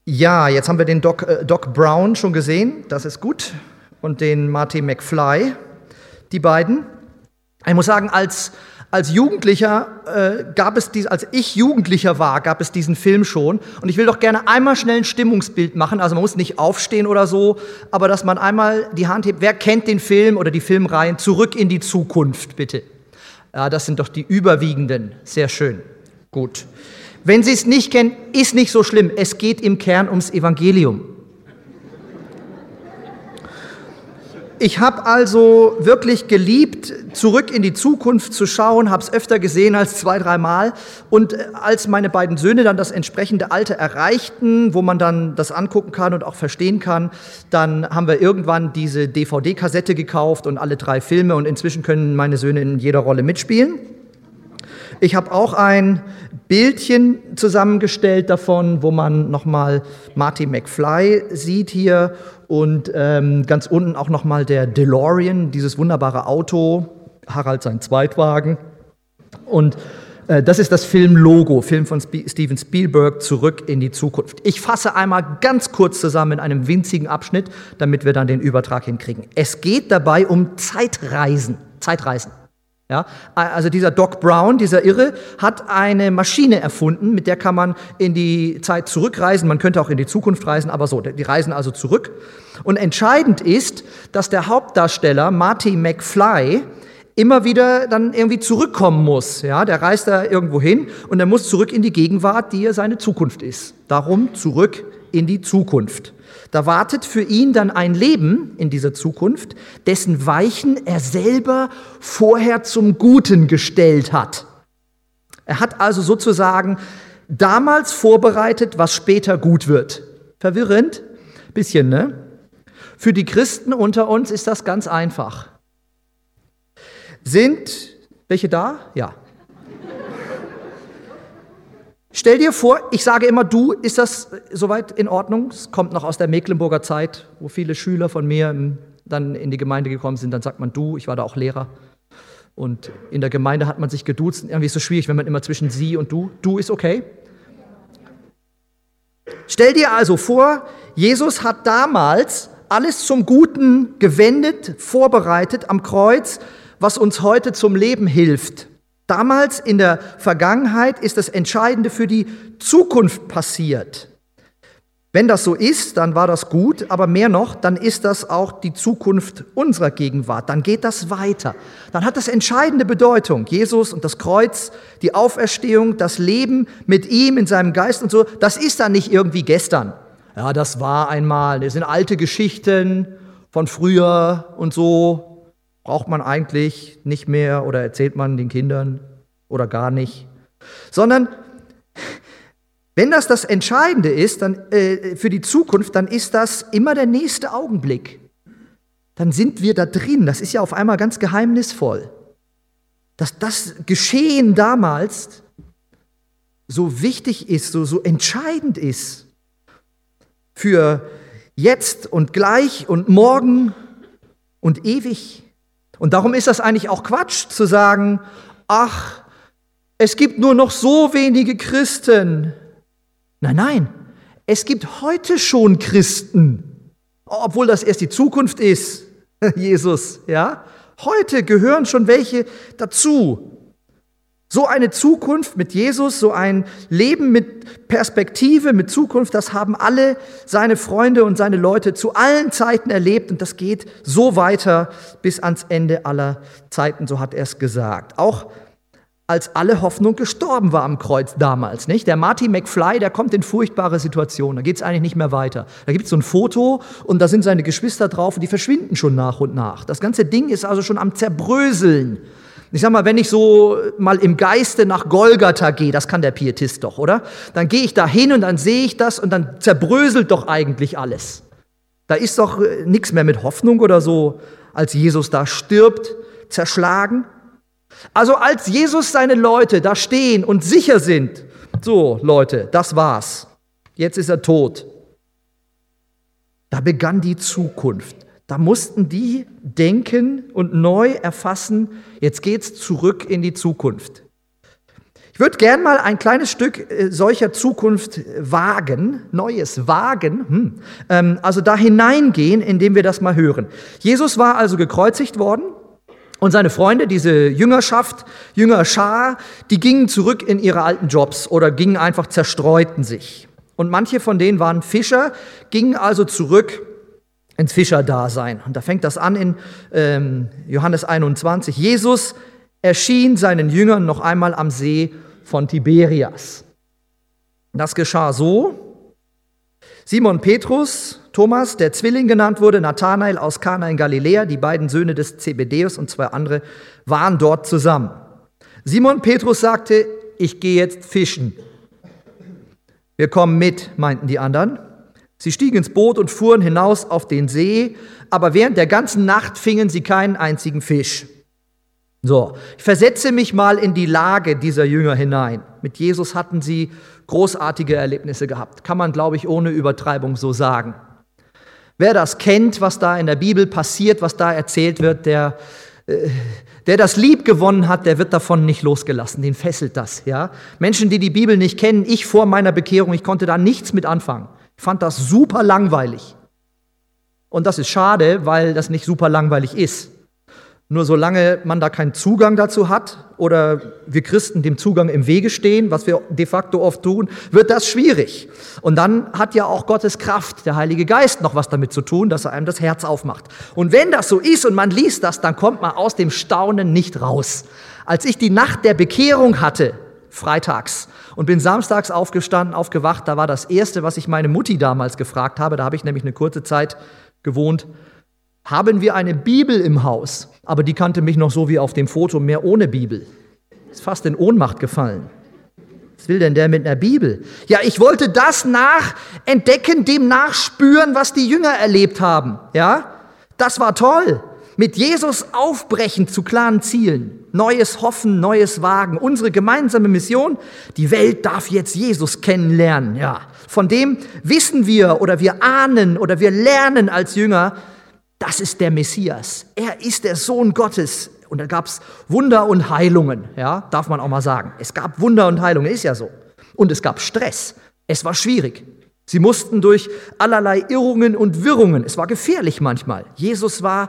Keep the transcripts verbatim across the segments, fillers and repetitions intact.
Ja, jetzt haben wir den Doc, äh, Doc Brown schon gesehen, das ist gut. Und den Marty McFly, die beiden. Ich muss sagen, als, als Jugendlicher äh, gab es dies, als ich Jugendlicher war, gab es diesen Film schon. Und ich will doch gerne einmal schnell ein Stimmungsbild machen. Also man muss nicht aufstehen oder so, aber dass man einmal die Hand hebt. Wer kennt den Film oder die Filmreihen Zurück in die Zukunft, bitte? Ja, das sind doch die überwiegenden. Sehr schön. Gut. Wenn Sie es nicht kennen, ist nicht so schlimm. Es geht im Kern ums Evangelium. Ich habe also wirklich geliebt, Zurück in die Zukunft zu schauen, habe es öfter gesehen als zwei, dreimal. Und als meine beiden Söhne dann das entsprechende Alter erreichten, wo man dann das angucken kann und auch verstehen kann, dann haben wir irgendwann diese D V D-Kassette gekauft und alle drei Filme. Und inzwischen können meine Söhne in jeder Rolle mitspielen. Ich habe auch ein Bildchen zusammengestellt davon, wo man nochmal Marty McFly sieht hier und ähm, ganz unten auch nochmal der DeLorean, dieses wunderbare Auto, Harald sein Zweitwagen. Und äh, das ist das Filmlogo, Film von Sp- Steven Spielberg, Zurück in die Zukunft. Ich fasse einmal ganz kurz zusammen in einem winzigen Abschnitt, damit wir dann den Übertrag hinkriegen. Es geht dabei um Zeitreisen, Zeitreisen. Ja, also dieser Doc Brown, dieser Irre, hat eine Maschine erfunden, mit der kann man in die Zeit zurückreisen. Man könnte auch in die Zukunft reisen, aber so, die reisen also zurück. Und entscheidend ist, dass der Hauptdarsteller Marty McFly immer wieder dann irgendwie zurückkommen muss. Ja, der reist da irgendwo hin und er muss zurück in die Gegenwart, die ja seine Zukunft ist. Darum zurück in die Zukunft. Da wartet für ihn dann ein Leben in dieser Zukunft, dessen Weichen er selber vorher zum Guten gestellt hat. Er hat also sozusagen damals vorbereitet, was später gut wird. Verwirrend? Bisschen, ne? Für die Christen unter uns ist das ganz einfach. Sind welche da? Ja. Stell dir vor, ich sage immer du, ist das soweit in Ordnung? Es kommt noch aus der Mecklenburger Zeit, wo viele Schüler von mir dann in die Gemeinde gekommen sind. Dann sagt man du, ich war da auch Lehrer. Und in der Gemeinde hat man sich geduzt. Irgendwie ist es so schwierig, wenn man immer zwischen sie und du. Du ist okay. Stell dir also vor, Jesus hat damals alles zum Guten gewendet, vorbereitet am Kreuz, was uns heute zum Leben hilft. Damals in der Vergangenheit ist das Entscheidende für die Zukunft passiert. Wenn das so ist, dann war das gut, aber mehr noch, dann ist das auch die Zukunft unserer Gegenwart. Dann geht das weiter. Dann hat das entscheidende Bedeutung. Jesus und das Kreuz, die Auferstehung, das Leben mit ihm in seinem Geist und so, das ist dann nicht irgendwie gestern. Ja, das war einmal, das sind alte Geschichten von früher und so. Braucht man eigentlich nicht mehr oder erzählt man den Kindern oder gar nicht. Sondern wenn das das Entscheidende ist dann, äh, für die Zukunft, dann ist das immer der nächste Augenblick. Dann sind wir da drin. Das ist ja auf einmal ganz geheimnisvoll. Dass das Geschehen damals so wichtig ist, so, so entscheidend ist für jetzt und gleich und morgen und ewig. Und darum ist das eigentlich auch Quatsch, zu sagen, ach, es gibt nur noch so wenige Christen. Nein, nein, es gibt heute schon Christen, obwohl das erst die Zukunft ist, Jesus, ja. Heute gehören schon welche dazu. So eine Zukunft mit Jesus, so ein Leben mit Perspektive, mit Zukunft, das haben alle seine Freunde und seine Leute zu allen Zeiten erlebt und das geht so weiter bis ans Ende aller Zeiten, so hat er es gesagt. Auch als alle Hoffnung gestorben war am Kreuz damals, nicht? Der Marty McFly, der kommt in furchtbare Situationen, da geht es eigentlich nicht mehr weiter. Da gibt es so ein Foto und da sind seine Geschwister drauf und die verschwinden schon nach und nach. Das ganze Ding ist also schon am Zerbröseln. Ich sag mal, wenn ich so mal im Geiste nach Golgatha gehe, das kann der Pietist doch, oder? Dann gehe ich da hin und dann sehe ich das und dann zerbröselt doch eigentlich alles. Da ist doch nichts mehr mit Hoffnung oder so, als Jesus da stirbt, zerschlagen. Also als Jesus seine Leute da stehen und sicher sind, so Leute, das war's, jetzt ist er tot. Da begann die Zukunft. Da mussten die denken und neu erfassen, jetzt geht's zurück in die Zukunft. Ich würde gern mal ein kleines Stück äh, solcher Zukunft wagen, Neues wagen, hm, ähm, also da hineingehen, indem wir das mal hören. Jesus war also gekreuzigt worden und seine Freunde, diese Jüngerschaft, Jüngerschar, die gingen zurück in ihre alten Jobs oder gingen einfach, zerstreuten sich. Und manche von denen waren Fischer, gingen also zurück ins Fischerdasein. Und da fängt das an in ähm, Johannes einundzwanzig. Jesus erschien seinen Jüngern noch einmal am See von Tiberias. Das geschah so: Simon Petrus, Thomas, der Zwilling genannt wurde, Nathanael aus Kana in Galiläa, die beiden Söhne des Zebedäus und zwei andere waren dort zusammen. Simon Petrus sagte: Ich gehe jetzt fischen. Wir kommen mit, meinten die anderen. Sie stiegen ins Boot und fuhren hinaus auf den See, aber während der ganzen Nacht fingen sie keinen einzigen Fisch. So, ich versetze mich mal in die Lage dieser Jünger hinein. Mit Jesus hatten sie großartige Erlebnisse gehabt. Kann man, glaube ich, ohne Übertreibung so sagen. Wer das kennt, was da in der Bibel passiert, was da erzählt wird, der, äh, der das lieb gewonnen hat, der wird davon nicht losgelassen. Den fesselt das. Ja? Menschen, die die Bibel nicht kennen, ich vor meiner Bekehrung, ich konnte da nichts mit anfangen. Ich fand das super langweilig. Und das ist schade, weil das nicht super langweilig ist. Nur solange man da keinen Zugang dazu hat oder wir Christen dem Zugang im Wege stehen, was wir de facto oft tun, wird das schwierig. Und dann hat ja auch Gottes Kraft, der Heilige Geist, noch was damit zu tun, dass er einem das Herz aufmacht. Und wenn das so ist und man liest das, dann kommt man aus dem Staunen nicht raus. Als ich die Nacht der Bekehrung hatte, freitags, und bin samstags aufgestanden, aufgewacht, da war das Erste, was ich meine Mutti damals gefragt habe, da habe ich nämlich eine kurze Zeit gewohnt: Haben wir eine Bibel im Haus? Aber die kannte mich noch so wie auf dem Foto, mehr ohne Bibel. Ist fast in Ohnmacht gefallen. Was will denn der mit einer Bibel? Ja, ich wollte das nachentdecken, dem nachspüren, was die Jünger erlebt haben. Ja, das war toll. Mit Jesus aufbrechen zu klaren Zielen. Neues Hoffen, neues Wagen. Unsere gemeinsame Mission: Die Welt darf jetzt Jesus kennenlernen. Ja, von dem wissen wir oder wir ahnen oder wir lernen als Jünger, das ist der Messias. Er ist der Sohn Gottes. Und da gab es Wunder und Heilungen, ja, darf man auch mal sagen. Es gab Wunder und Heilungen, ist ja so. Und es gab Stress. Es war schwierig. Sie mussten durch allerlei Irrungen und Wirrungen. Es war gefährlich manchmal. Jesus war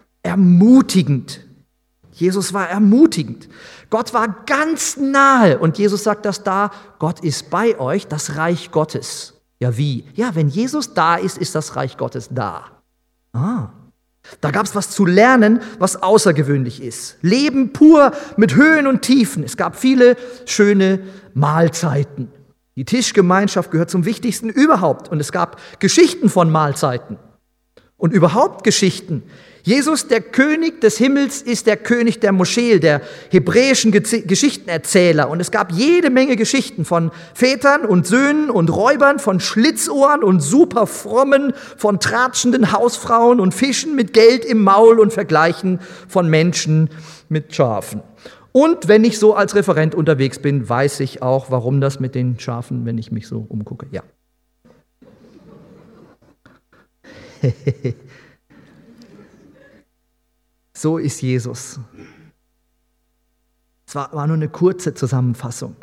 ermutigend. Jesus war ermutigend. Gott war ganz nahe. Und Jesus sagt das da: Gott ist bei euch, das Reich Gottes. Ja, wie? Ja, wenn Jesus da ist, ist das Reich Gottes da. Ah. Da gab es was zu lernen, was außergewöhnlich ist. Leben pur mit Höhen und Tiefen. Es gab viele schöne Mahlzeiten. Die Tischgemeinschaft gehört zum Wichtigsten überhaupt. Und es gab Geschichten von Mahlzeiten. Und überhaupt Geschichten. Jesus, der König des Himmels, ist der König der Moschee, der hebräischen Ge- Geschichtenerzähler. Und es gab jede Menge Geschichten von Vätern und Söhnen und Räubern, von Schlitzohren und superfrommen, von tratschenden Hausfrauen und Fischen mit Geld im Maul und Vergleichen von Menschen mit Schafen. Und wenn ich so als Referent unterwegs bin, weiß ich auch, warum das mit den Schafen, wenn ich mich so umgucke. Ja. So ist Jesus. Es war, war nur eine kurze Zusammenfassung.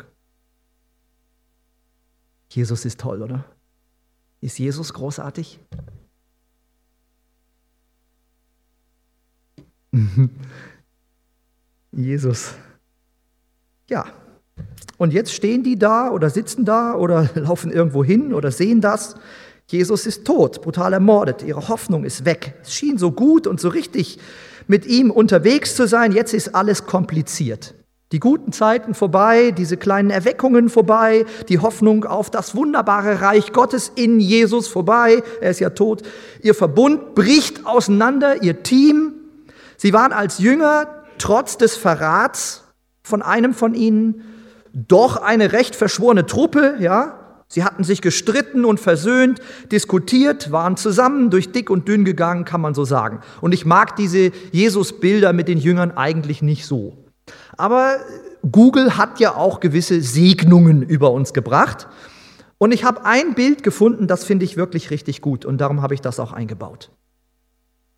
Jesus ist toll, oder? Ist Jesus großartig? Jesus. Ja. Und jetzt stehen die da oder sitzen da oder laufen irgendwo hin oder sehen das. Jesus ist tot, brutal ermordet. Ihre Hoffnung ist weg. Es schien so gut und so richtig, mit ihm unterwegs zu sein. Jetzt ist alles kompliziert. Die guten Zeiten vorbei, diese kleinen Erweckungen vorbei, die Hoffnung auf das wunderbare Reich Gottes in Jesus vorbei. Er ist ja tot. Ihr Verbund bricht auseinander, ihr Team. Sie waren als Jünger trotz des Verrats von einem von ihnen doch eine recht verschworene Truppe, ja. Sie hatten sich gestritten und versöhnt, diskutiert, waren zusammen durch dick und dünn gegangen, kann man so sagen. Und ich mag diese Jesus-Bilder mit den Jüngern eigentlich nicht so. Aber Google hat ja auch gewisse Segnungen über uns gebracht. Und ich habe ein Bild gefunden, das finde ich wirklich richtig gut. Und darum habe ich das auch eingebaut.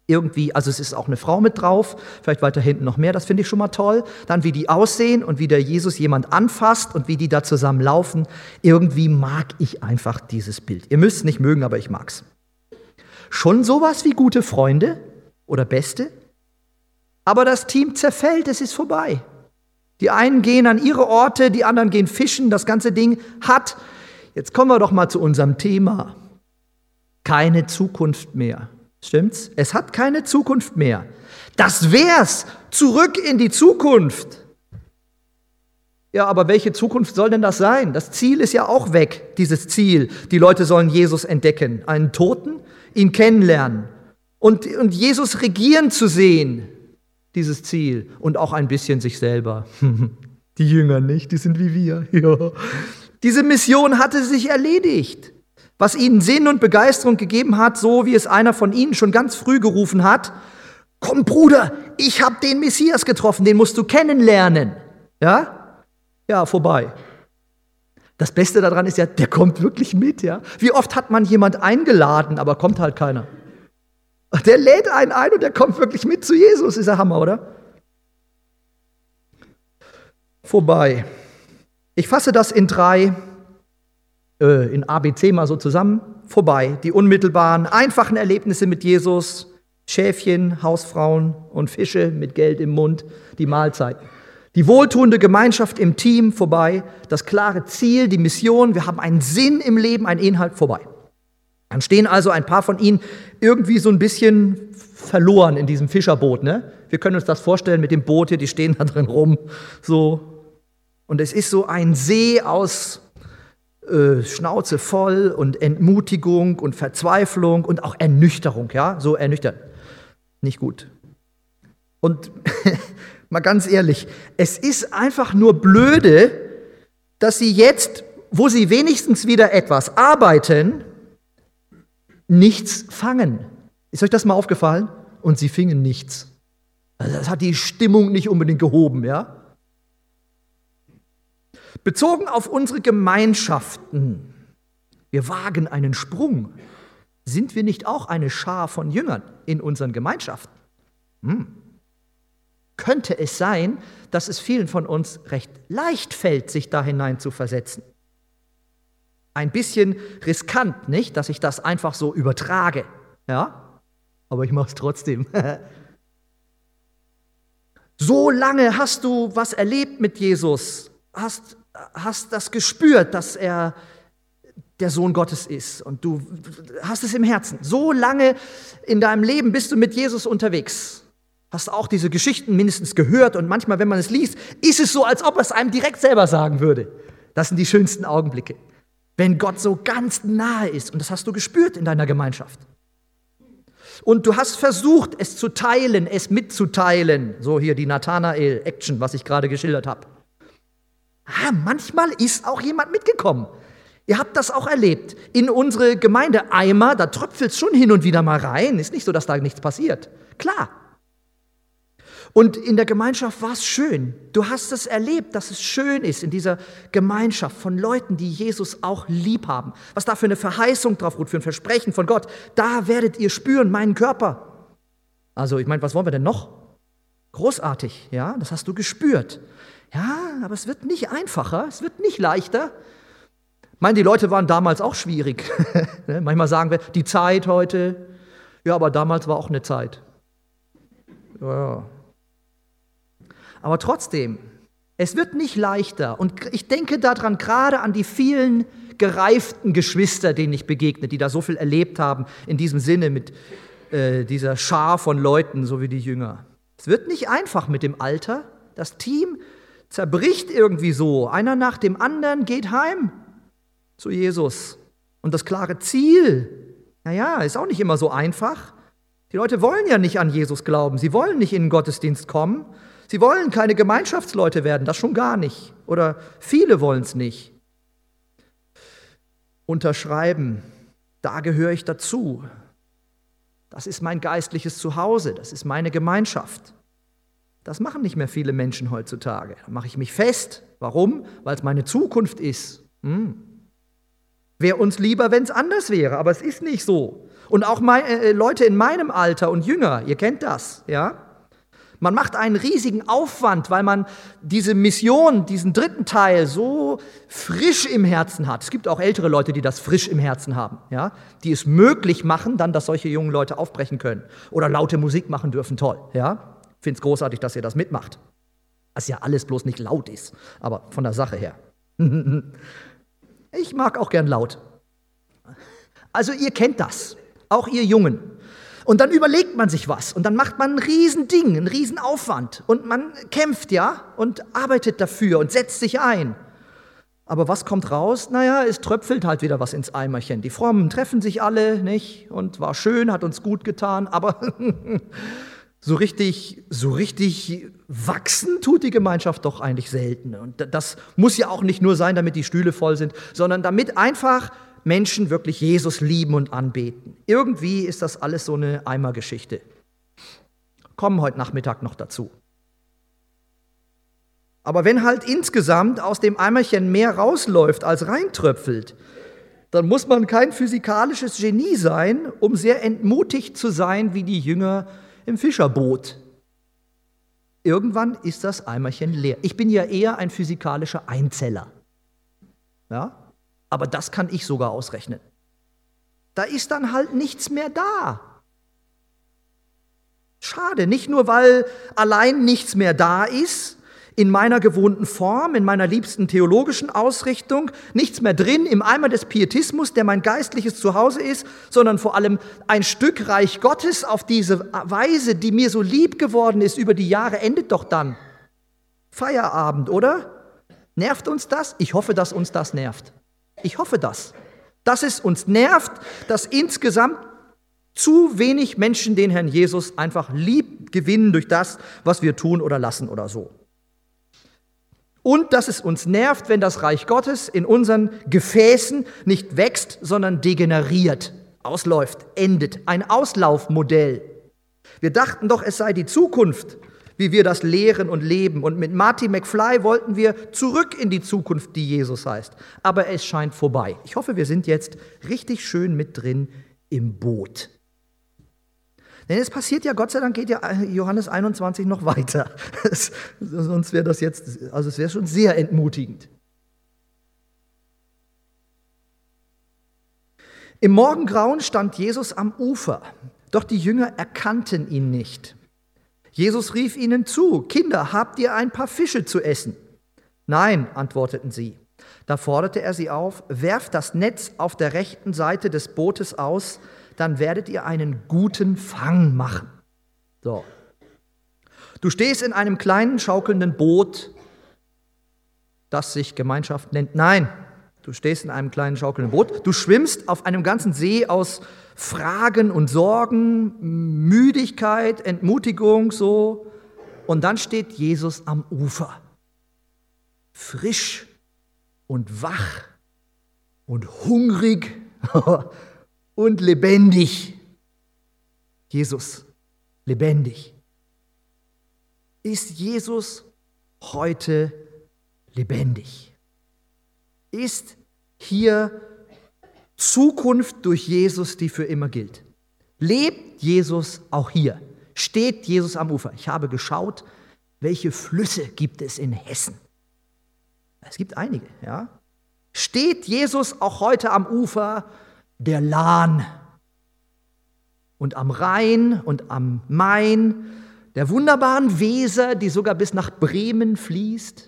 irgendwie, also es ist auch eine Frau mit drauf, vielleicht weiter hinten noch mehr, das finde ich schon mal toll. Dann wie die aussehen und wie der Jesus jemand anfasst und wie die da zusammen laufen. Irgendwie mag ich einfach dieses Bild. Ihr müsst es nicht mögen, aber ich mag's. Schon sowas wie gute Freunde oder Beste, aber das Team zerfällt, es ist vorbei. Die einen gehen an ihre Orte, die anderen gehen fischen, das ganze Ding hat, jetzt kommen wir doch mal zu unserem Thema, keine Zukunft mehr. Stimmt's? Es hat keine Zukunft mehr. Das wär's, zurück in die Zukunft. Ja, aber welche Zukunft soll denn das sein? Das Ziel ist ja auch weg, dieses Ziel. Die Leute sollen Jesus entdecken, einen Toten, ihn kennenlernen und, und Jesus regieren zu sehen, dieses Ziel. Und auch ein bisschen sich selber. Die Jünger nicht, die sind wie wir. Ja. Diese Mission hatte sich erledigt. Was ihnen Sinn und Begeisterung gegeben hat, so wie es einer von ihnen schon ganz früh gerufen hat, komm Bruder, ich habe den Messias getroffen, den musst du kennenlernen. Ja? Ja, vorbei. Das Beste daran ist ja, der kommt wirklich mit. Ja? Wie oft hat man jemand eingeladen, aber kommt halt keiner. Der lädt einen ein und der kommt wirklich mit zu Jesus. Ist ja Hammer, oder? Vorbei. Ich fasse das in drei, äh, in A B C mal so zusammen. Vorbei. Die unmittelbaren, einfachen Erlebnisse mit Jesus, Schäfchen, Hausfrauen und Fische mit Geld im Mund, die Mahlzeiten. Die wohltuende Gemeinschaft im Team, vorbei. Das klare Ziel, die Mission, wir haben einen Sinn im Leben, einen Inhalt, vorbei. Dann stehen also ein paar von ihnen irgendwie so ein bisschen verloren in diesem Fischerboot. Ne? Wir können uns das vorstellen mit dem Boot hier, die stehen da drin rum. So. Und es ist so ein See aus äh, Schnauze voll und Entmutigung und Verzweiflung und auch Ernüchterung. Ja? So ernüchtert. Nicht gut. Und mal ganz ehrlich, es ist einfach nur blöde, dass sie jetzt, wo sie wenigstens wieder etwas arbeiten, nichts fangen. Ist euch das mal aufgefallen? Und sie fingen nichts. Also das hat die Stimmung nicht unbedingt gehoben, ja? Bezogen auf unsere Gemeinschaften, wir wagen einen Sprung. Sind wir nicht auch eine Schar von Jüngern in unseren Gemeinschaften? Hm. Könnte es sein, dass es vielen von uns recht leicht fällt, sich da hinein zu versetzen? Ein bisschen riskant, nicht, dass ich das einfach so übertrage, ja? Aber ich mache es trotzdem. So lange hast du was erlebt mit Jesus, hast, hast das gespürt, dass er der Sohn Gottes ist und du hast es im Herzen. So lange in deinem Leben bist du mit Jesus unterwegs. Hast auch diese Geschichten mindestens gehört und manchmal, wenn man es liest, ist es so, als ob er es einem direkt selber sagen würde. Das sind die schönsten Augenblicke. Wenn Gott so ganz nahe ist, und das hast du gespürt in deiner Gemeinschaft. Und du hast versucht, es zu teilen, es mitzuteilen. So hier die Nathanael-Action, was ich gerade geschildert habe. Ah, manchmal ist auch jemand mitgekommen. Ihr habt das auch erlebt. In unsere Gemeindeeimer, da tröpfelt es schon hin und wieder mal rein. Ist nicht so, dass da nichts passiert. Klar. Und in der Gemeinschaft war es schön. Du hast es erlebt, dass es schön ist in dieser Gemeinschaft von Leuten, die Jesus auch lieb haben. Was da für eine Verheißung drauf ruht, für ein Versprechen von Gott. Da werdet ihr spüren, meinen Körper. Also ich meine, was wollen wir denn noch? Großartig, ja, das hast du gespürt. Ja, aber es wird nicht einfacher, es wird nicht leichter. Ich meine, die Leute waren damals auch schwierig. Manchmal sagen wir, die Zeit heute, ja, aber damals war auch eine Zeit. Ja. Aber trotzdem, es wird nicht leichter. Und ich denke daran, gerade an die vielen gereiften Geschwister, denen ich begegne, die da so viel erlebt haben, in diesem Sinne mit äh, dieser Schar von Leuten, so wie die Jünger. Es wird nicht einfach mit dem Alter. Das Team zerbricht irgendwie so. Einer nach dem anderen geht heim zu Jesus. Und das klare Ziel, naja, ist auch nicht immer so einfach. Die Leute wollen ja nicht an Jesus glauben. Sie wollen nicht in den Gottesdienst kommen. Sie wollen keine Gemeinschaftsleute werden, das schon gar nicht. Oder viele wollen es nicht. Unterschreiben, da gehöre ich dazu. Das ist mein geistliches Zuhause, das ist meine Gemeinschaft. Das machen nicht mehr viele Menschen heutzutage. Da mache ich mich fest. Warum? Weil es meine Zukunft ist. Hm. Wäre uns lieber, wenn es anders wäre, aber es ist nicht so. Und auch mein, äh, Leute in meinem Alter und jünger, ihr kennt das, ja? Man macht einen riesigen Aufwand, weil man diese Mission, diesen dritten Teil so frisch im Herzen hat. Es gibt auch ältere Leute, die das frisch im Herzen haben, ja? Die es möglich machen, dann, dass solche jungen Leute aufbrechen können oder laute Musik machen dürfen. Toll, ja? Ich finde es großartig, dass ihr das mitmacht. Was ja alles bloß nicht laut ist, aber von der Sache her. Ich mag auch gern laut. Also ihr kennt das, auch ihr Jungen. Und dann überlegt man sich was und dann macht man ein Riesending, einen Riesenaufwand und man kämpft, ja, und arbeitet dafür und setzt sich ein. Aber was kommt raus? Naja, es tröpfelt halt wieder was ins Eimerchen. Die Frommen treffen sich alle, nicht? Und war schön, hat uns gut getan, aber so richtig, so richtig wachsen tut die Gemeinschaft doch eigentlich selten. Und das muss ja auch nicht nur sein, damit die Stühle voll sind, sondern damit einfach Menschen wirklich Jesus lieben und anbeten. Irgendwie ist das alles so eine Eimergeschichte. Kommen heute Nachmittag noch dazu. Aber wenn halt insgesamt aus dem Eimerchen mehr rausläuft, als reintröpfelt, dann muss man kein physikalisches Genie sein, um sehr entmutigt zu sein wie die Jünger im Fischerboot. Irgendwann ist das Eimerchen leer. Ich bin ja eher ein physikalischer Einzeller. Ja? Aber das kann ich sogar ausrechnen. Da ist dann halt nichts mehr da. Schade, nicht nur, weil allein nichts mehr da ist, in meiner gewohnten Form, in meiner liebsten theologischen Ausrichtung, nichts mehr drin im Eimer des Pietismus, der mein geistliches Zuhause ist, sondern vor allem ein Stück Reich Gottes auf diese Weise, die mir so lieb geworden ist über die Jahre, endet doch dann. Feierabend, oder? Nervt uns das? Ich hoffe, dass uns das nervt. Ich hoffe das, dass es uns nervt, dass insgesamt zu wenig Menschen den Herrn Jesus einfach lieb gewinnen durch das, was wir tun oder lassen oder so. Und dass es uns nervt, wenn das Reich Gottes in unseren Gefäßen nicht wächst, sondern degeneriert, ausläuft, endet. Ein Auslaufmodell. Wir dachten doch, es sei die Zukunft, wie wir das lehren und leben. Und mit Marty McFly wollten wir zurück in die Zukunft, die Jesus heißt. Aber es scheint vorbei. Ich hoffe, wir sind jetzt richtig schön mit drin im Boot. Denn es passiert ja, Gott sei Dank geht ja Johannes einundzwanzig noch weiter. Sonst wäre das jetzt, also es wäre schon sehr entmutigend. Im Morgengrauen stand Jesus am Ufer, doch die Jünger erkannten ihn nicht. Jesus rief ihnen zu: Kinder, habt ihr ein paar Fische zu essen? Nein, antworteten sie. Da forderte er sie auf: Werft das Netz auf der rechten Seite des Bootes aus, dann werdet ihr einen guten Fang machen. So. Du stehst in einem kleinen schaukelnden Boot, das sich Gemeinschaft nennt. Nein, du stehst in einem kleinen schaukelnden Boot. Du schwimmst auf einem ganzen See aus Fragen und Sorgen, Müdigkeit, Entmutigung, so. Und dann steht Jesus am Ufer. Frisch und wach und hungrig und lebendig. Jesus, lebendig. Ist Jesus heute lebendig? Ist hier Zukunft durch Jesus, die für immer gilt? Lebt Jesus auch hier? Steht Jesus am Ufer? Ich habe geschaut, welche Flüsse gibt es in Hessen? Es gibt einige, ja. Steht Jesus auch heute am Ufer der Lahn und am Rhein und am Main, der wunderbaren Weser, die sogar bis nach Bremen fließt?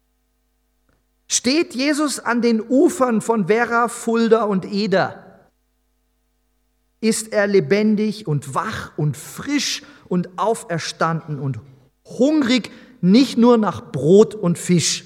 Steht Jesus an den Ufern von Werra, Fulda und Eder? Ist er lebendig und wach und frisch und auferstanden und hungrig, nicht nur nach Brot und Fisch?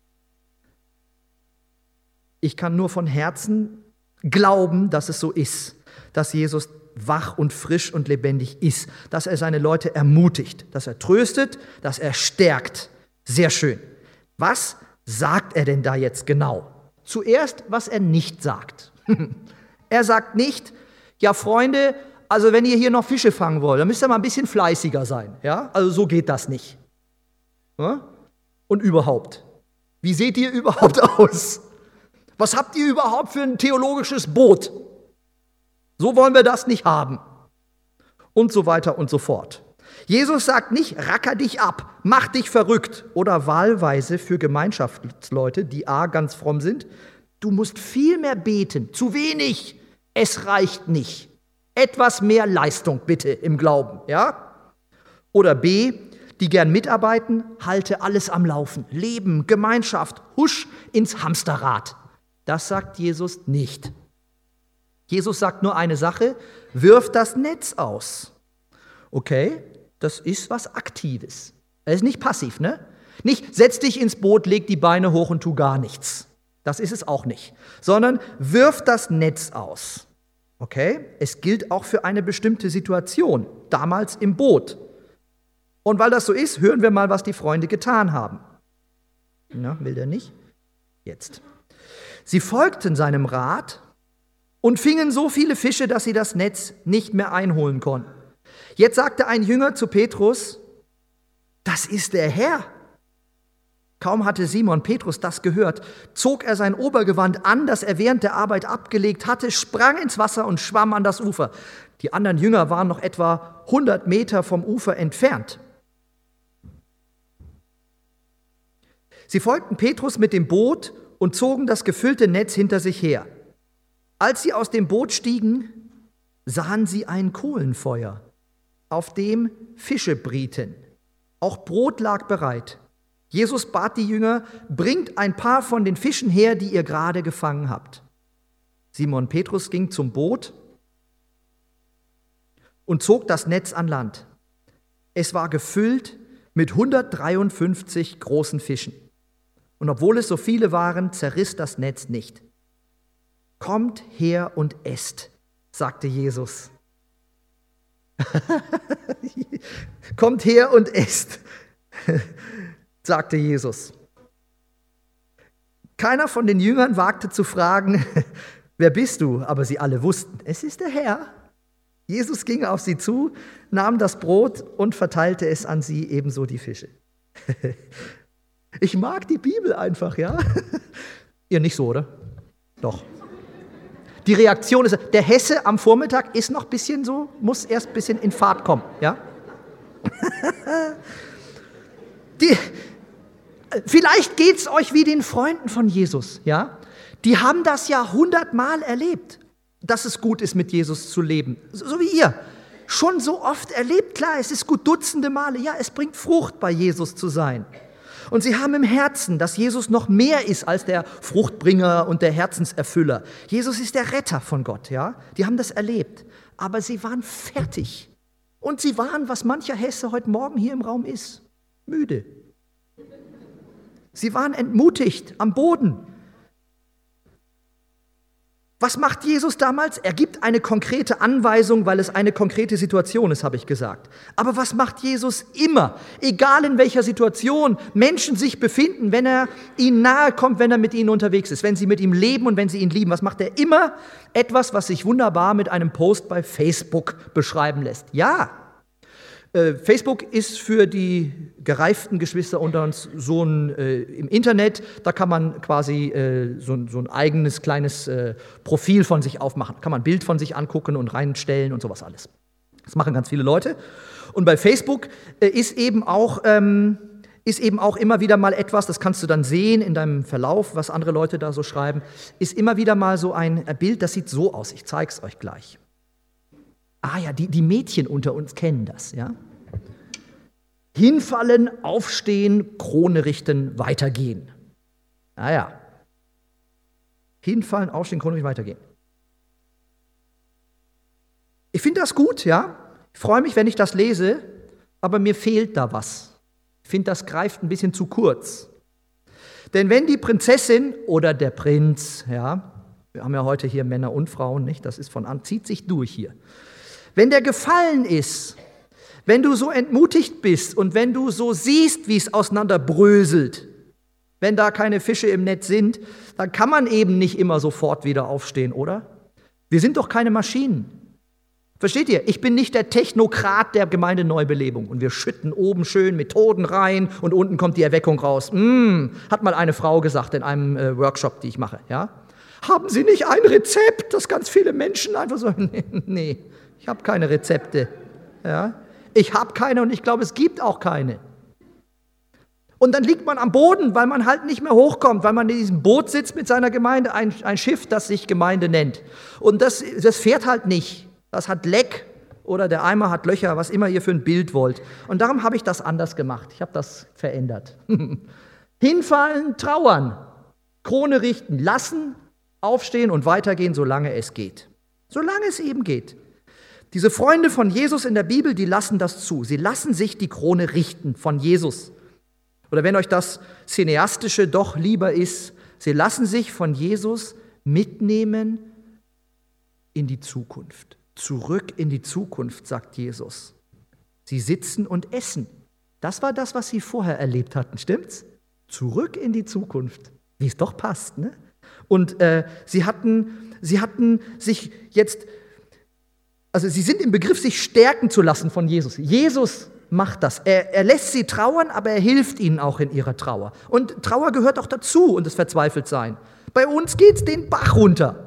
Ich kann nur von Herzen glauben, dass es so ist, dass Jesus wach und frisch und lebendig ist, dass er seine Leute ermutigt, dass er tröstet, dass er stärkt. Sehr schön. Was sagt er denn da jetzt genau? Zuerst, was er nicht sagt. Er sagt nicht: Ja, Freunde, also wenn ihr hier noch Fische fangen wollt, dann müsst ihr mal ein bisschen fleißiger sein. Ja? Also so geht das nicht. Ja? Und überhaupt, wie seht ihr überhaupt aus? Was habt ihr überhaupt für ein theologisches Boot? So wollen wir das nicht haben. Und so weiter und so fort. Jesus sagt nicht, racker dich ab, mach dich verrückt oder wahlweise für Gemeinschaftsleute, die a, ganz fromm sind, du musst viel mehr beten, zu wenig, es reicht nicht. Etwas mehr Leistung bitte im Glauben, ja? Oder b, die gern mitarbeiten, halte alles am Laufen, Leben, Gemeinschaft, husch ins Hamsterrad. Das sagt Jesus nicht. Jesus sagt nur eine Sache, wirf das Netz aus. Okay, das ist was Aktives. Das ist nicht passiv, ne? Nicht, setz dich ins Boot, leg die Beine hoch und tu gar nichts. Das ist es auch nicht. Sondern wirf das Netz aus. Okay, es gilt auch für eine bestimmte Situation, damals im Boot. Und weil das so ist, hören wir mal, was die Freunde getan haben. Na, will der nicht? Jetzt. Sie folgten seinem Rat und fingen so viele Fische, dass sie das Netz nicht mehr einholen konnten. Jetzt sagte ein Jünger zu Petrus, das ist der Herr. Kaum hatte Simon Petrus das gehört, zog er sein Obergewand an, das er während der Arbeit abgelegt hatte, sprang ins Wasser und schwamm an das Ufer. Die anderen Jünger waren noch etwa hundert Meter vom Ufer entfernt. Sie folgten Petrus mit dem Boot und zogen das gefüllte Netz hinter sich her. Als sie aus dem Boot stiegen, sahen sie ein Kohlenfeuer, auf dem Fische brieten. Auch Brot lag bereit. Jesus bat die Jünger, bringt ein paar von den Fischen her, die ihr gerade gefangen habt. Simon Petrus ging zum Boot und zog das Netz an Land. Es war gefüllt mit hundertdreiundfünfzig großen Fischen. Und obwohl es so viele waren, zerriss das Netz nicht. Kommt her und esst, sagte Jesus. Kommt her und esst, sagte Jesus. Keiner von den Jüngern wagte zu fragen, wer bist du? Aber sie alle wussten, es ist der Herr. Jesus ging auf sie zu, nahm das Brot und verteilte es an sie, ebenso die Fische. Ich mag die Bibel einfach, ja? Ihr nicht so, oder? Doch. Die Reaktion ist, der Hesse am Vormittag ist noch ein bisschen so, muss erst ein bisschen in Fahrt kommen, ja? Die, vielleicht geht es euch wie den Freunden von Jesus, ja? Die haben das ja hundertmal erlebt, dass es gut ist, mit Jesus zu leben. So wie ihr. Schon so oft erlebt, klar, es ist gut dutzende Male, ja, es bringt Frucht, bei Jesus zu sein. Und sie haben im Herzen, dass Jesus noch mehr ist als der Fruchtbringer und der Herzenserfüller. Jesus ist der Retter von Gott, ja. Die haben das erlebt. Aber sie waren fertig. Und sie waren, was mancher Hesse heute Morgen hier im Raum ist, müde. Sie waren entmutigt, am Boden. Was macht Jesus damals? Er gibt eine konkrete Anweisung, weil es eine konkrete Situation ist, habe ich gesagt. Aber was macht Jesus immer? Egal in welcher Situation Menschen sich befinden, wenn er ihnen nahe kommt, wenn er mit ihnen unterwegs ist, wenn sie mit ihm leben und wenn sie ihn lieben. Was macht er immer? Etwas, was sich wunderbar mit einem Post bei Facebook beschreiben lässt. Ja, äh, Facebook ist für die gereiften Geschwister unter uns so ein äh, im Internet, da kann man quasi äh, so, so ein eigenes kleines äh, Profil von sich aufmachen. Kann man ein Bild von sich angucken und reinstellen und sowas alles. Das machen ganz viele Leute. Und bei Facebook äh, ist eben auch ähm, ist eben auch immer wieder mal etwas, das kannst du dann sehen in deinem Verlauf, was andere Leute da so schreiben, ist immer wieder mal so ein Bild, das sieht so aus. Ich zeige es euch gleich. Ah ja, die, die Mädchen unter uns kennen das, ja. Hinfallen, aufstehen, Krone richten, weitergehen. Ah ja. Hinfallen, aufstehen, Krone richten, weitergehen. Ich finde das gut, ja. Ich freue mich, wenn ich das lese, aber mir fehlt da was. Ich finde, das greift ein bisschen zu kurz. Denn wenn die Prinzessin oder der Prinz, ja, wir haben ja heute hier Männer und Frauen, nicht? Das ist von an, zieht sich durch hier. Wenn der gefallen ist, wenn du so entmutigt bist und wenn du so siehst, wie es auseinanderbröselt, wenn da keine Fische im Netz sind, dann kann man eben nicht immer sofort wieder aufstehen, oder? Wir sind doch keine Maschinen. Versteht ihr? Ich bin nicht der Technokrat der Gemeindeneubelebung und wir schütten oben schön Methoden rein und unten kommt die Erweckung raus. Mm, hat mal eine Frau gesagt in einem äh, Workshop, die ich mache, ja? haben Sie nicht ein Rezept, das ganz viele Menschen einfach so, nee, nee ich habe keine Rezepte. Ja? Ich habe keine und ich glaube, es gibt auch keine. Und dann liegt man am Boden, weil man halt nicht mehr hochkommt, weil man in diesem Boot sitzt mit seiner Gemeinde, ein, ein Schiff, das sich Gemeinde nennt. Und das, das fährt halt nicht. Das hat Leck oder der Eimer hat Löcher, was immer ihr für ein Bild wollt. Und darum habe ich das anders gemacht. Ich habe das verändert. Hinfallen, trauern, Krone richten, lassen, aufstehen und weitergehen, solange es geht. Solange es eben geht. Diese Freunde von Jesus in der Bibel, die lassen das zu. Sie lassen sich die Krone richten von Jesus. Oder wenn euch das Cineastische doch lieber ist, sie lassen sich von Jesus mitnehmen in die Zukunft. Zurück in die Zukunft, sagt Jesus. Sie sitzen und essen. Das war das, was sie vorher erlebt hatten, stimmt's? Zurück in die Zukunft. Wie es doch passt, ne? Und äh, sie hatten, sie hatten sich jetzt, also sie sind im Begriff, sich stärken zu lassen von Jesus. Jesus macht das. Er, er lässt sie trauern, aber er hilft ihnen auch in ihrer Trauer. Und Trauer gehört auch dazu und das Verzweifeltsein. Bei uns geht's den Bach runter.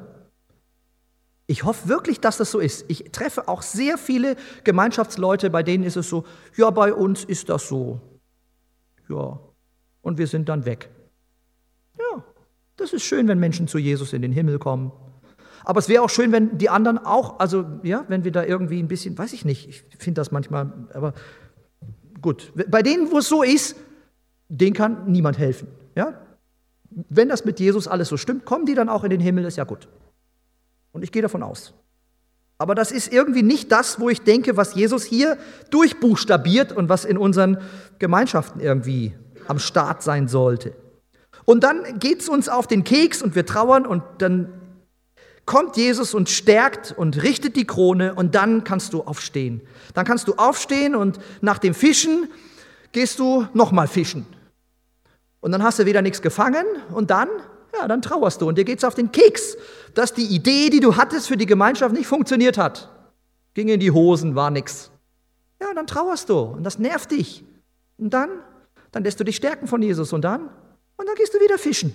Ich hoffe wirklich, dass das so ist. Ich treffe auch sehr viele Gemeinschaftsleute, bei denen ist es so, ja, bei uns ist das so. Ja, und wir sind dann weg. Ja, das ist schön, wenn Menschen zu Jesus in den Himmel kommen. Aber es wäre auch schön, wenn die anderen auch, also ja, wenn wir da irgendwie ein bisschen, weiß ich nicht, ich finde das manchmal, aber gut. Bei denen, wo es so ist, denen kann niemand helfen. Ja? Wenn das mit Jesus alles so stimmt, kommen die dann auch in den Himmel, ist ja gut. Und ich gehe davon aus. Aber das ist irgendwie nicht das, wo ich denke, was Jesus hier durchbuchstabiert und was in unseren Gemeinschaften irgendwie am Start sein sollte. Und dann geht es uns auf den Keks und wir trauern und dann kommt Jesus und stärkt und richtet die Krone und dann kannst du aufstehen. Dann kannst du aufstehen und nach dem Fischen gehst du nochmal fischen. Und dann hast du wieder nichts gefangen und dann, ja, dann trauerst du und dir geht's auf den Keks, dass die Idee, die du hattest für die Gemeinschaft, nicht funktioniert hat. Ging in die Hosen, war nix. Ja, dann trauerst du und das nervt dich. Und dann, dann lässt du dich stärken von Jesus und dann, und dann gehst du wieder fischen.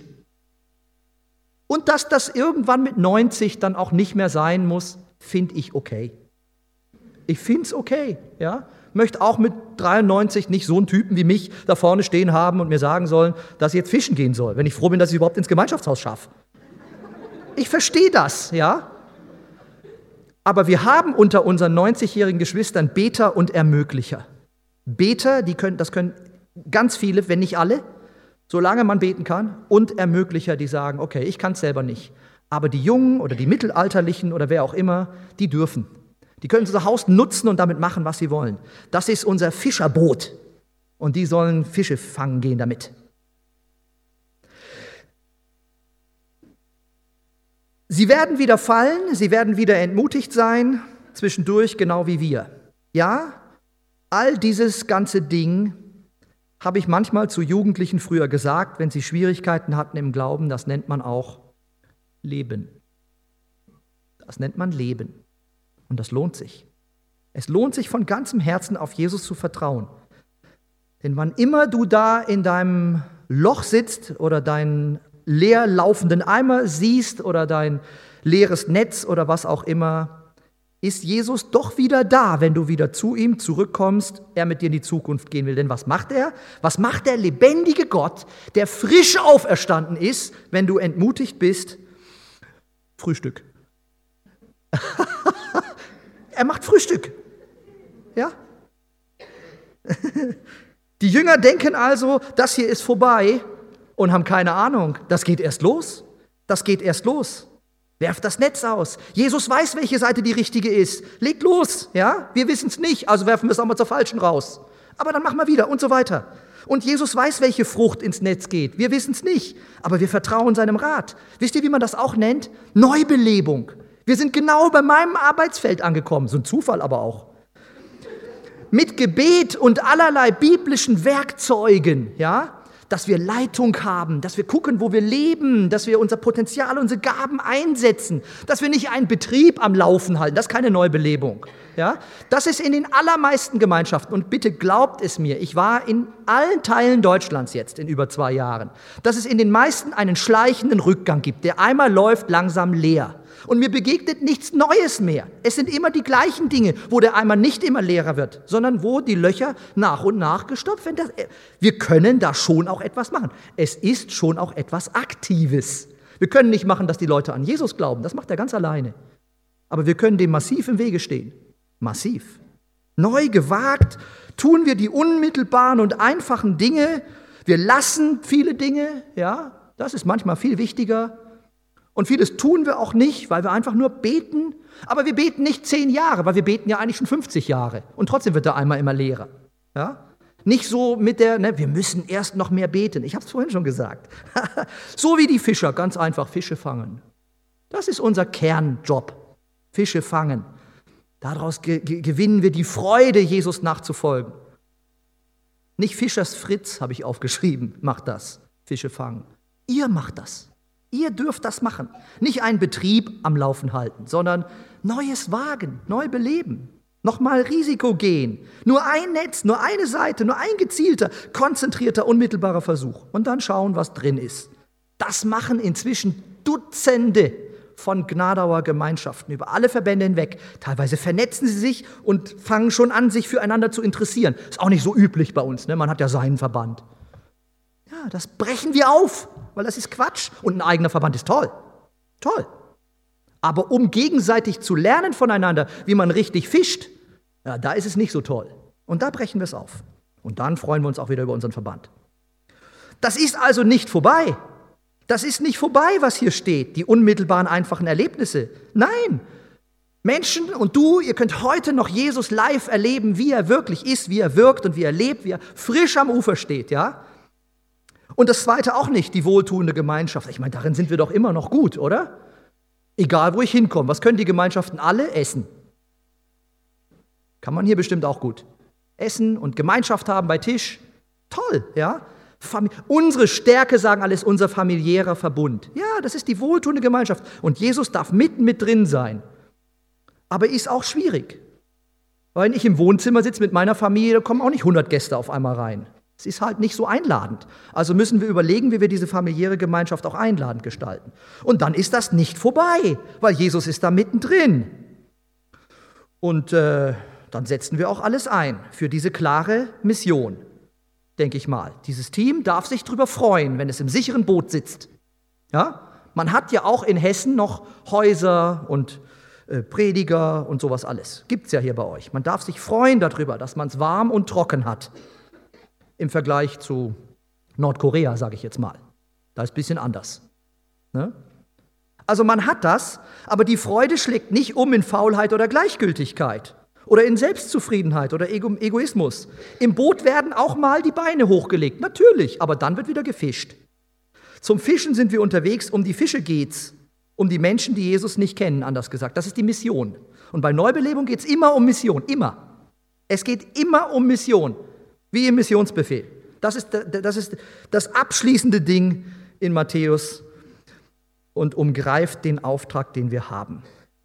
Und dass das irgendwann mit neunzig dann auch nicht mehr sein muss, finde ich okay. Ich finde es okay, ja. Möchte auch mit dreiundneunzig nicht so einen Typen wie mich da vorne stehen haben und mir sagen sollen, dass ich jetzt fischen gehen soll, wenn ich froh bin, dass ich überhaupt ins Gemeinschaftshaus schaffe. Ich verstehe das, ja. Aber wir haben unter unseren neunzigjährigen Geschwistern Beter und Ermöglicher. Beter, die können, das können ganz viele, wenn nicht alle, solange man beten kann, und Ermöglicher, die sagen, okay, ich kann es selber nicht. Aber die Jungen oder die Mittelalterlichen oder wer auch immer, die dürfen. Die können unser Haus nutzen und damit machen, was sie wollen. Das ist unser Fischerboot. Und die sollen Fische fangen gehen damit. Sie werden wieder fallen, sie werden wieder entmutigt sein, zwischendurch genau wie wir. Ja, all dieses ganze Ding habe ich manchmal zu Jugendlichen früher gesagt, wenn sie Schwierigkeiten hatten im Glauben, das nennt man auch Leben. Das nennt man Leben. Und das lohnt sich. Es lohnt sich von ganzem Herzen auf Jesus zu vertrauen. Denn wann immer du da in deinem Loch sitzt oder deinen leer laufenden Eimer siehst oder dein leeres Netz oder was auch immer, ist Jesus doch wieder da, wenn du wieder zu ihm zurückkommst, er mit dir in die Zukunft gehen will. Denn was macht er? Was macht der lebendige Gott, der frisch auferstanden ist, wenn du entmutigt bist? Frühstück. Er macht Frühstück. Ja? Die Jünger denken also, das hier ist vorbei und haben keine Ahnung. Das geht erst los. Das geht erst los. Werft das Netz aus. Jesus weiß, welche Seite die richtige ist. Legt los. Ja? Wir wissen es nicht, also werfen wir es auch mal zur falschen raus. Aber dann machen wir wieder und so weiter. Und Jesus weiß, welche Frucht ins Netz geht. Wir wissen es nicht, aber wir vertrauen seinem Rat. Wisst ihr, wie man das auch nennt? Neubelebung. Wir sind genau bei meinem Arbeitsfeld angekommen. So ein Zufall aber auch. Mit Gebet und allerlei biblischen Werkzeugen, ja, dass wir Leitung haben, dass wir gucken, wo wir leben, dass wir unser Potenzial, unsere Gaben einsetzen, dass wir nicht einen Betrieb am Laufen halten. Das ist keine Neubelebung. Ja? Das ist in den allermeisten Gemeinschaften. Und bitte glaubt es mir, ich war in allen Teilen Deutschlands jetzt in über zwei Jahren, dass es in den meisten einen schleichenden Rückgang gibt, der einmal läuft, langsam leer. Und mir begegnet nichts Neues mehr. Es sind immer die gleichen Dinge, wo der Eimer nicht immer leerer wird, sondern wo die Löcher nach und nach gestopft werden. Das, wir können da schon auch etwas machen. Es ist schon auch etwas Aktives. Wir können nicht machen, dass die Leute an Jesus glauben. Das macht er ganz alleine. Aber wir können dem massiv im Wege stehen. Massiv. Neu gewagt tun wir die unmittelbaren und einfachen Dinge. Wir lassen viele Dinge. Ja, das ist manchmal viel wichtiger. Und vieles tun wir auch nicht, weil wir einfach nur beten. Aber wir beten nicht zehn Jahre, weil wir beten ja eigentlich schon fünfzig Jahre. Und trotzdem wird der Eimer immer leerer. Ja? Nicht so mit der, ne, wir müssen erst noch mehr beten. Ich habe es vorhin schon gesagt. So wie die Fischer, ganz einfach Fische fangen. Das ist unser Kernjob. Fische fangen. Daraus ge- ge- gewinnen wir die Freude, Jesus nachzufolgen. Nicht Fischers Fritz, habe ich aufgeschrieben, macht das. Fische fangen. Ihr macht das. Ihr dürft das machen. Nicht einen Betrieb am Laufen halten, sondern Neues wagen, neu beleben. Nochmal Risiko gehen. Nur ein Netz, nur eine Seite, nur ein gezielter, konzentrierter, unmittelbarer Versuch. Und dann schauen, was drin ist. Das machen inzwischen Dutzende von Gnadauer Gemeinschaften über alle Verbände hinweg. Teilweise vernetzen sie sich und fangen schon an, sich füreinander zu interessieren. Ist auch nicht so üblich bei uns, ne? Man hat ja seinen Verband. Ja, das brechen wir auf, weil das ist Quatsch. Und ein eigener Verband ist toll. Toll. Aber um gegenseitig zu lernen voneinander, wie man richtig fischt, ja, da ist es nicht so toll. Und da brechen wir es auf. Und dann freuen wir uns auch wieder über unseren Verband. Das ist also nicht vorbei. Das ist nicht vorbei, was hier steht, die unmittelbaren, einfachen Erlebnisse. Nein, Menschen und du, ihr könnt heute noch Jesus live erleben, wie er wirklich ist, wie er wirkt und wie er lebt, wie er frisch am Ufer steht, ja? Und das Zweite auch nicht, die wohltuende Gemeinschaft. Ich meine, darin sind wir doch immer noch gut, oder? Egal, wo ich hinkomme. Was können die Gemeinschaften alle? Essen. Kann man hier bestimmt auch gut. Essen und Gemeinschaft haben bei Tisch. Toll, ja? Famili- Unsere Stärke, sagen alle, ist unser familiärer Verbund. Ja, das ist die wohltuende Gemeinschaft. Und Jesus darf mitten mit drin sein. Aber ist auch schwierig. Weil ich im Wohnzimmer sitze mit meiner Familie, da kommen auch nicht hundert Gäste auf einmal rein. Es ist halt nicht so einladend. Also müssen wir überlegen, wie wir diese familiäre Gemeinschaft auch einladend gestalten. Und dann ist das nicht vorbei, weil Jesus ist da mittendrin. Und äh, dann setzen wir auch alles ein für diese klare Mission, denke ich mal. Dieses Team darf sich darüber freuen, wenn es im sicheren Boot sitzt. Ja? Man hat ja auch in Hessen noch Häuser und äh, Prediger und sowas alles. Gibt es ja hier bei euch. Man darf sich freuen darüber, dass man es warm und trocken hat. Im Vergleich zu Nordkorea, sage ich jetzt mal. Da ist es ein bisschen anders. Ne? Also man hat das, aber die Freude schlägt nicht um in Faulheit oder Gleichgültigkeit oder in Selbstzufriedenheit oder Ego- Egoismus. Im Boot werden auch mal die Beine hochgelegt, natürlich, aber dann wird wieder gefischt. Zum Fischen sind wir unterwegs, um die Fische geht's, um die Menschen, die Jesus nicht kennen, anders gesagt. Das ist die Mission. Und bei Neubelebung geht es immer um Mission, immer. Es geht immer um Mission. Wie im Missionsbefehl. Das ist, das ist das abschließende Ding in Matthäus und umgreift den Auftrag, den wir haben.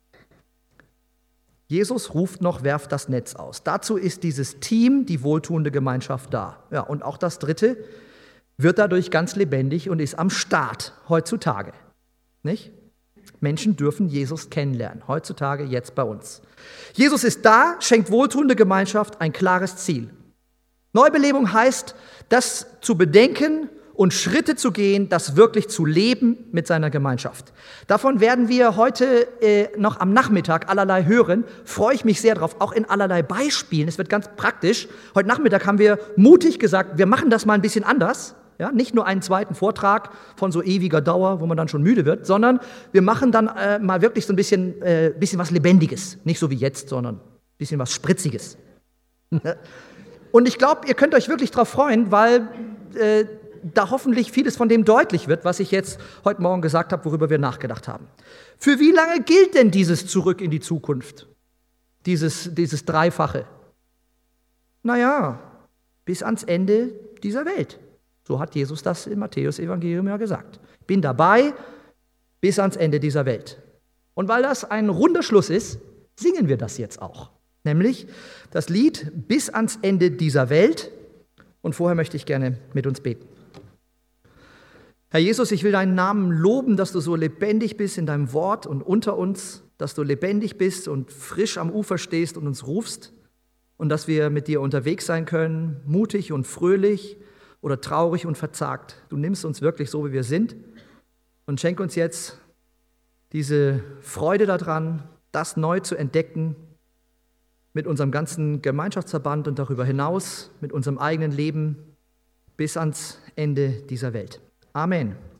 Jesus ruft noch, werft das Netz aus. Dazu ist dieses Team, die wohltuende Gemeinschaft da. Ja, und auch das Dritte wird dadurch ganz lebendig und ist am Start heutzutage. Nicht? Menschen dürfen Jesus kennenlernen, heutzutage, jetzt bei uns. Jesus ist da, schenkt wohltuende Gemeinschaft ein klares Ziel. Neubelebung heißt, das zu bedenken und Schritte zu gehen, das wirklich zu leben mit seiner Gemeinschaft. Davon werden wir heute äh, noch am Nachmittag allerlei hören. Freue ich mich sehr drauf, auch in allerlei Beispielen. Es wird ganz praktisch. Heute Nachmittag haben wir mutig gesagt, wir machen das mal ein bisschen anders. Ja, nicht nur einen zweiten Vortrag von so ewiger Dauer, wo man dann schon müde wird, sondern wir machen dann äh, mal wirklich so ein bisschen, äh, bisschen was Lebendiges. Nicht so wie jetzt, sondern ein bisschen was Spritziges. Und ich glaube, ihr könnt euch wirklich darauf freuen, weil äh, da hoffentlich vieles von dem deutlich wird, was ich jetzt heute Morgen gesagt habe, worüber wir nachgedacht haben. Für wie lange gilt denn dieses Zurück in die Zukunft? Dieses, dieses Dreifache? Naja, bis ans Ende dieser Welt. So hat Jesus das im Matthäus-Evangelium ja gesagt. Bin dabei bis ans Ende dieser Welt. Und weil das ein runder Schluss ist, singen wir das jetzt auch. Nämlich das Lied Bis ans Ende dieser Welt. Und vorher möchte ich gerne mit uns beten. Herr Jesus, ich will deinen Namen loben, dass du so lebendig bist in deinem Wort und unter uns, dass du lebendig bist und frisch am Ufer stehst und uns rufst und dass wir mit dir unterwegs sein können, mutig und fröhlich oder traurig und verzagt. Du nimmst uns wirklich so, wie wir sind und schenk uns jetzt diese Freude daran, das neu zu entdecken, mit unserem ganzen Gemeinschaftsverband und darüber hinaus, mit unserem eigenen Leben bis ans Ende dieser Welt. Amen.